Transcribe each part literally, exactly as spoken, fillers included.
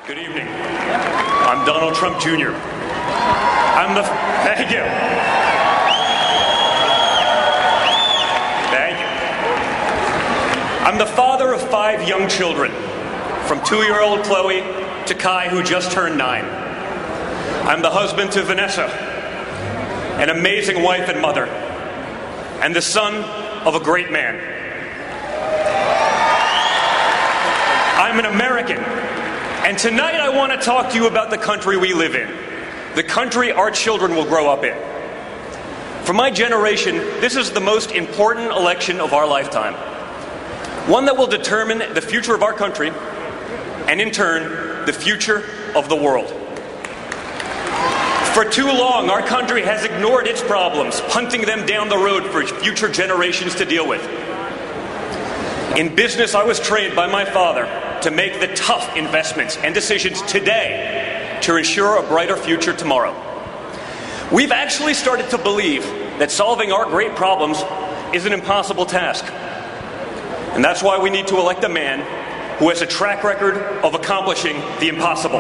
Good evening. I'm Donald Trump Junior I'm the... Thank you. Thank you. I'm the father of five young children, from two-year-old Chloe to Kai, who just turned nine. I'm the husband to Vanessa, an amazing wife and mother, and the son of a great man. I'm an American, and tonight I want to talk to you about the country we live in, the country our children will grow up in. For my generation, this is the most important election of our lifetime, one that will determine the future of our country, and in turn, the future of the world. For too long, our country has ignored its problems, punting them down the road for future generations to deal with. In business, I was trained by my father to make the tough investments and decisions today to ensure a brighter future tomorrow. We've actually started to believe that solving our great problems is an impossible task. And that's why we need to elect a man who has a track record of accomplishing the impossible.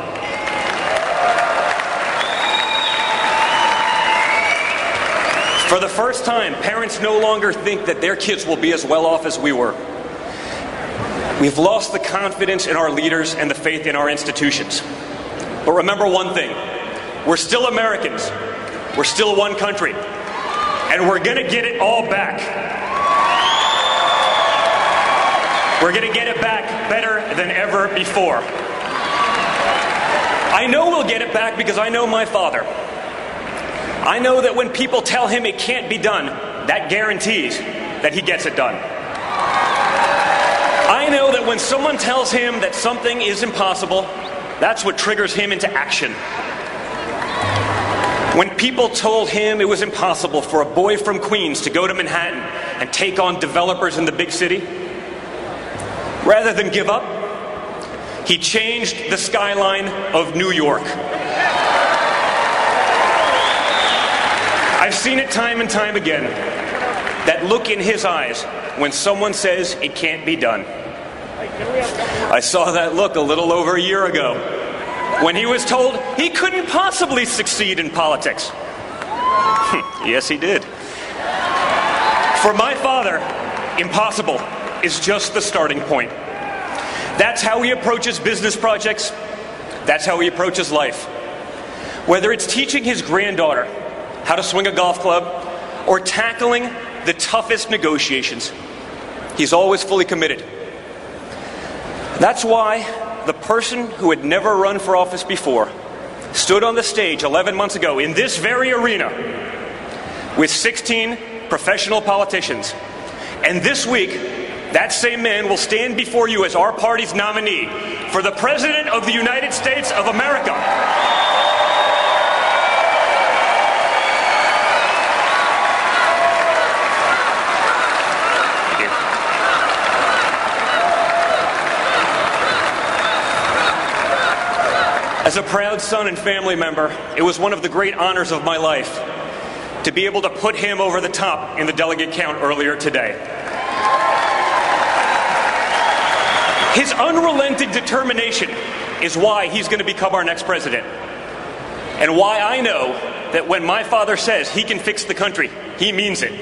For the first time, parents no longer think that their kids will be as well off as we were. We've lost the confidence in our leaders and the faith in our institutions. But remember one thing, we're still Americans, we're still one country, and we're gonna get it all back. We're gonna get it back better than ever before. I know we'll get it back because I know my father. I know that when people tell him it can't be done, that guarantees that he gets it done. I know that when someone tells him that something is impossible, that's what triggers him into action. When people told him it was impossible for a boy from Queens to go to Manhattan and take on developers in the big city, rather than give up, he changed the skyline of New York. I've seen it time and time again, that look in his eyes when someone says it can't be done. I saw that look a little over a year ago when he was told he couldn't possibly succeed in politics. Yes, he did. For my father, impossible is just the starting point. That's how he approaches business projects. That's how he approaches life. Whether it's teaching his granddaughter how to swing a golf club or tackling the toughest negotiations, he's always fully committed. That's why the person who had never run for office before stood on the stage eleven months ago in this very arena with sixteen professional politicians. And this week, that same man will stand before you as our party's nominee for the President of the United States of America. As a proud son and family member, it was one of the great honors of my life to be able to put him over the top in the delegate count earlier today. His unrelenting determination is why he's going to become our next president, and why I know that when my father says he can fix the country, he means it.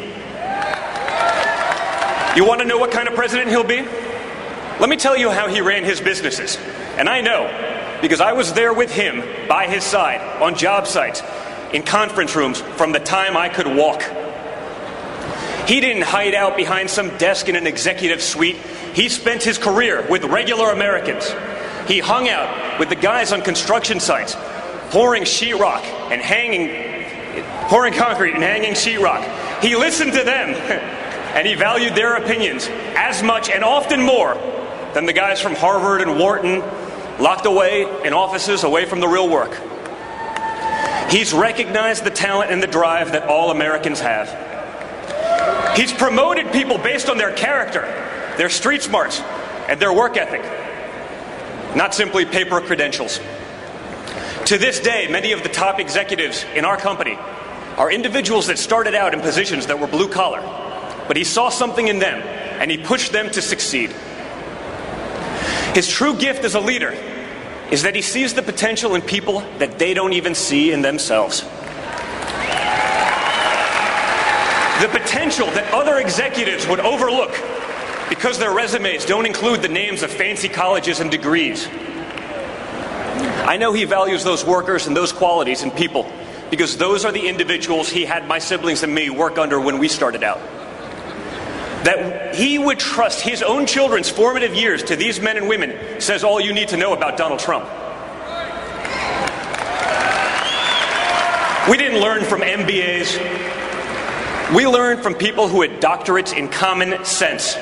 You want to know what kind of president he'll be? Let me tell you how he ran his businesses. And I know, because I was there with him, by his side, on job sites, in conference rooms, from the time I could walk. He didn't hide out behind some desk in an executive suite. He spent his career with regular Americans. He hung out with the guys on construction sites, pouring sheetrock and hanging, pouring concrete and hanging sheetrock. He listened to them, and he valued their opinions as much and often more than the guys from Harvard and Wharton, locked away in offices away from the real work. He's recognized the talent and the drive that all Americans have. He's promoted people based on their character, their street smarts, and their work ethic, not simply paper credentials. To this day, many of the top executives in our company are individuals that started out in positions that were blue collar, but he saw something in them and he pushed them to succeed. His true gift as a leader is that he sees the potential in people that they don't even see in themselves. The potential that other executives would overlook because their resumes don't include the names of fancy colleges and degrees. I know he values those workers and those qualities in people because those are the individuals he had my siblings and me work under when we started out. That he would trust his own children's formative years to these men and women says all you need to know about Donald Trump. We didn't learn from M B As. We learned from people who had doctorates in common sense.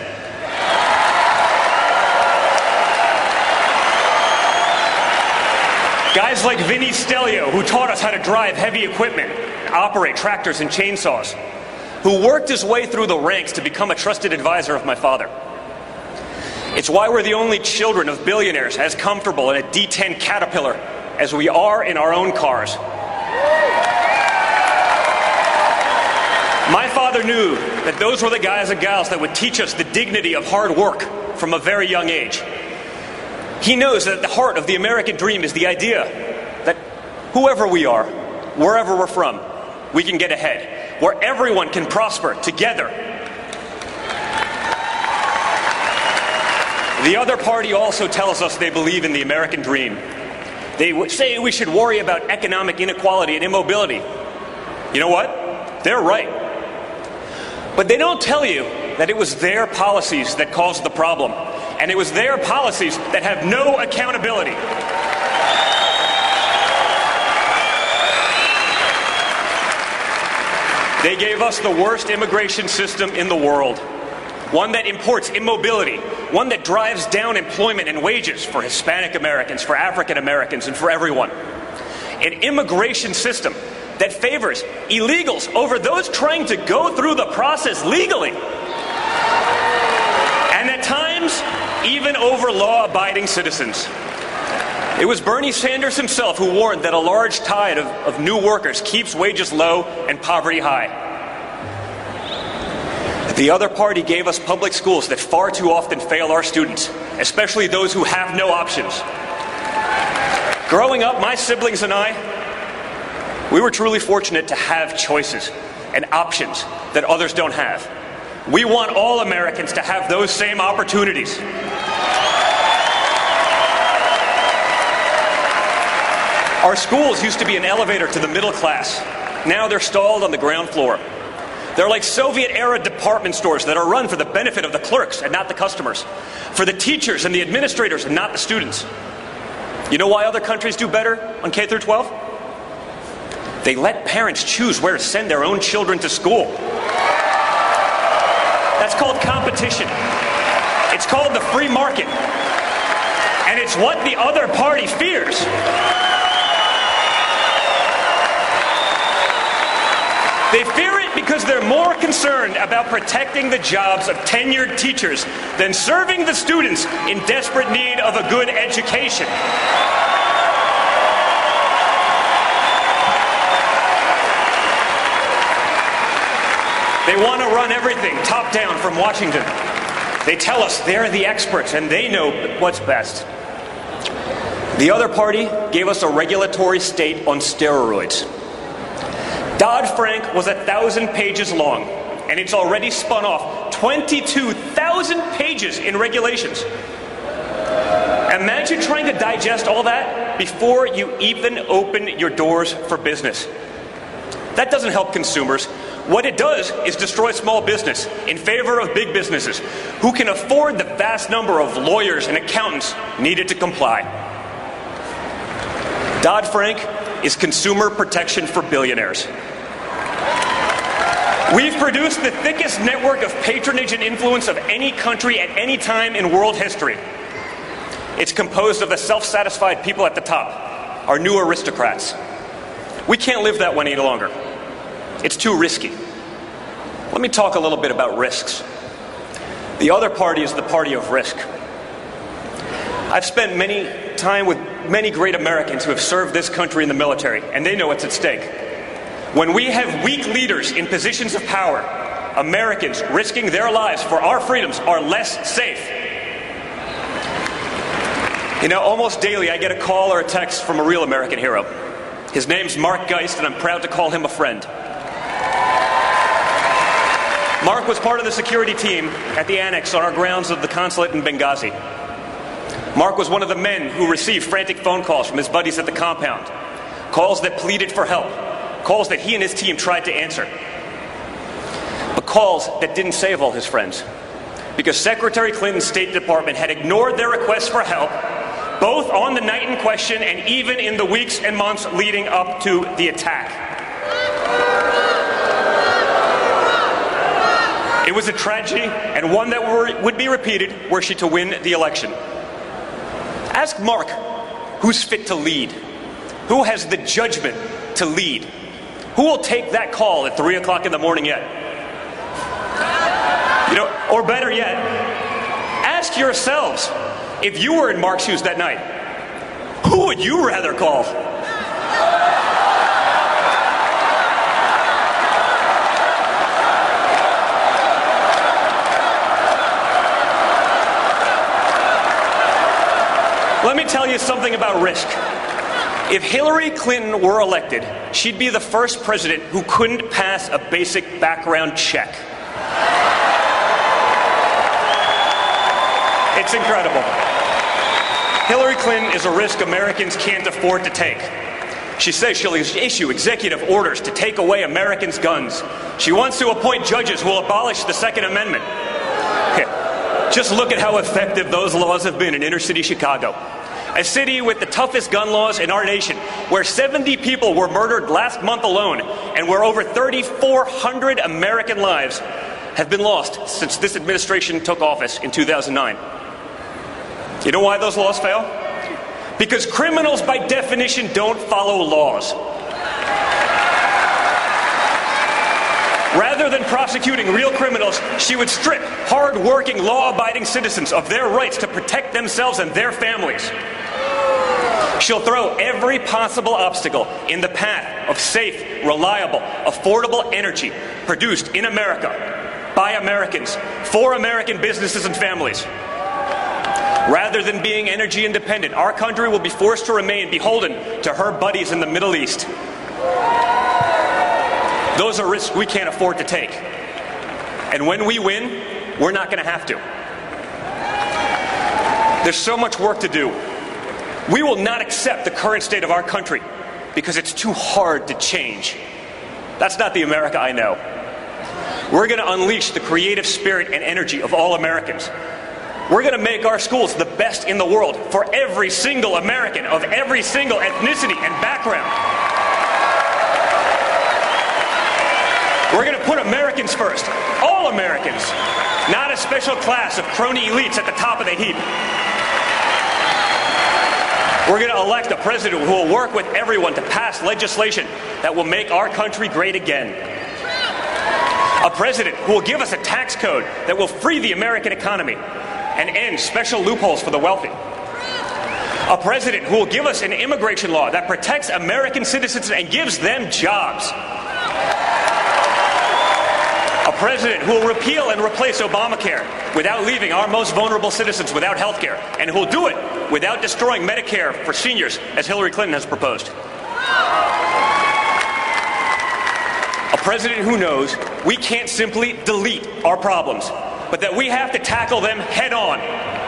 Guys like Vinny Stelio, who taught us how to drive heavy equipment, operate tractors and chainsaws, who worked his way through the ranks to become a trusted advisor of my father. It's why we're the only children of billionaires as comfortable in a D ten Caterpillar as we are in our own cars. My father knew that those were the guys and gals that would teach us the dignity of hard work from a very young age. He knows that at the heart of the American dream is the idea that whoever we are, wherever we're from, we can get ahead, where everyone can prosper together. The other party also tells us they believe in the American dream. They say we should worry about economic inequality and immobility. You know what? They're right. But they don't tell you that it was their policies that caused the problem, and it was their policies that have no accountability. They gave us the worst immigration system in the world, one that imports immobility, one that drives down employment and wages for Hispanic Americans, for African Americans, and for everyone. An immigration system that favors illegals over those trying to go through the process legally. And at times, even over law-abiding citizens. It was Bernie Sanders himself who warned that a large tide of, of new workers keeps wages low and poverty high. The other party gave us public schools that far too often fail our students, especially those who have no options. Growing up, my siblings and I, we were truly fortunate to have choices and options that others don't have. We want all Americans to have those same opportunities. Our schools used to be an elevator to the middle class. Now they're stalled on the ground floor. They're like Soviet-era department stores that are run for the benefit of the clerks and not the customers, for the teachers and the administrators and not the students. You know why other countries do better on K through twelve? They let parents choose where to send their own children to school. That's called competition. It's called the free market. And it's what the other party fears. They fear it because they're more concerned about protecting the jobs of tenured teachers than serving the students in desperate need of a good education. They want to run everything top down from Washington. They tell us they're the experts and they know what's best. The other party gave us a regulatory state on steroids. Dodd-Frank was a thousand pages long, and it's already spun off twenty-two thousand pages in regulations. Imagine trying to digest all that before you even open your doors for business. That doesn't help consumers. What it does is destroy small business in favor of big businesses who can afford the vast number of lawyers and accountants needed to comply. Dodd-Frank is consumer protection for billionaires. We've produced the thickest network of patronage and influence of any country at any time in world history. It's composed of the self-satisfied people at the top, our new aristocrats. We can't live that way any longer. It's too risky. Let me talk a little bit about risks. The other party is the party of risk. I've spent many time with many great Americans who have served this country in the military, and they know what's at stake. When we have weak leaders in positions of power, Americans risking their lives for our freedoms are less safe. You know, almost daily I get a call or a text from a real American hero. His name's Mark Geist, and I'm proud to call him a friend. Mark was part of the security team at the annex on our grounds of the consulate in Benghazi. Mark was one of the men who received frantic phone calls from his buddies at the compound, calls that pleaded for help, calls that he and his team tried to answer, but calls that didn't save all his friends, because Secretary Clinton's State Department had ignored their requests for help, both on the night in question and even in the weeks and months leading up to the attack. It was a tragedy, and one that were, would be repeated were she to win the election. Ask Mark, who's fit to lead? Who has the judgment to lead? Who will take that call at three o'clock in the morning yet? You know, or better yet, ask yourselves, if you were in Mark's shoes that night, who would you rather call? Let me tell you something about risk. If Hillary Clinton were elected, she'd be the first president who couldn't pass a basic background check. It's incredible. Hillary Clinton is a risk Americans can't afford to take. She says she'll issue executive orders to take away Americans' guns. She wants to appoint judges who will abolish the Second Amendment. Just look at how effective those laws have been in inner-city Chicago, a city with the toughest gun laws in our nation, where seventy people were murdered last month alone, and where over thirty-four hundred American lives have been lost since this administration took office in two thousand nine. You know why those laws fail? Because criminals, by definition, don't follow laws. Rather than prosecuting real criminals, she would strip hard-working, law-abiding citizens of their rights to protect themselves and their families. She'll throw every possible obstacle in the path of safe, reliable, affordable energy produced in America, by Americans, for American businesses and families. Rather than being energy independent, our country will be forced to remain beholden to her buddies in the Middle East. Those are risks we can't afford to take. And when we win, we're not going to have to. There's so much work to do. We will not accept the current state of our country because it's too hard to change. That's not the America I know. We're going to unleash the creative spirit and energy of all Americans. We're going to make our schools the best in the world for every single American of every single ethnicity and background. We're going to put Americans first, all Americans, not a special class of crony elites at the top of the heap. We're going to elect a president who will work with everyone to pass legislation that will make our country great again. A president who will give us a tax code that will free the American economy and end special loopholes for the wealthy. A president who will give us an immigration law that protects American citizens and gives them jobs. A president who will repeal and replace Obamacare without leaving our most vulnerable citizens without health care, and who will do it without destroying Medicare for seniors, as Hillary Clinton has proposed. A president who knows we can't simply delete our problems, but that we have to tackle them head on.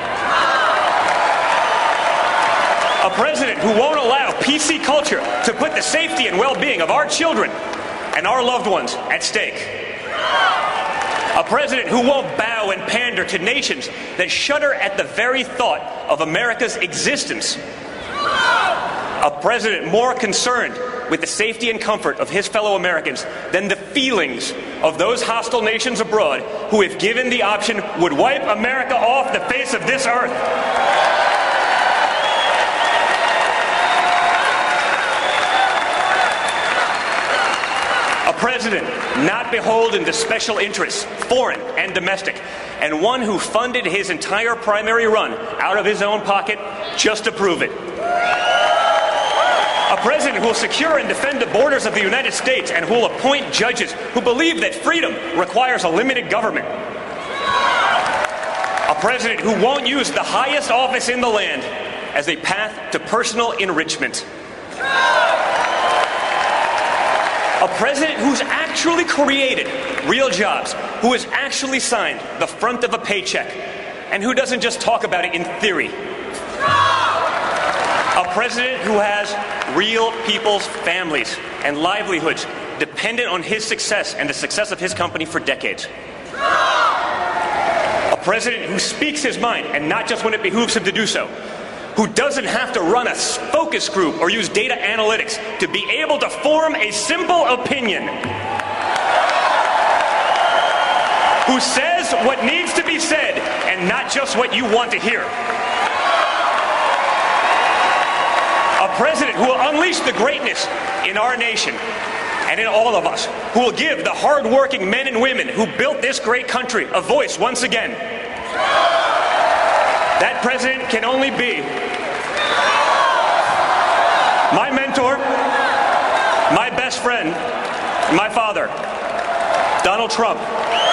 A president who won't allow P C culture to put the safety and well-being of our children and our loved ones at stake. A president who won't bow and pander to nations that shudder at the very thought of America's existence. A president more concerned with the safety and comfort of his fellow Americans than the feelings of those hostile nations abroad who, if given the option, would wipe America off the face of this earth. A president not beholden to special interests, foreign and domestic, and one who funded his entire primary run out of his own pocket just to prove it. A president who will secure and defend the borders of the United States and who will appoint judges who believe that freedom requires a limited government. A president who won't use the highest office in the land as a path to personal enrichment. A president who's actually created real jobs, who has actually signed the front of a paycheck, and who doesn't just talk about it in theory. A president who has real people's families and livelihoods dependent on his success and the success of his company for decades. A president who speaks his mind, and not just when it behooves him to do so. Who doesn't have to run a focus group or use data analytics to be able to form a simple opinion. Who says what needs to be said and not just what you want to hear. A president who will unleash the greatness in our nation and in all of us, who will give the hard-working men and women who built this great country a voice once again. That president can only be my mentor, my best friend, my father, Donald Trump.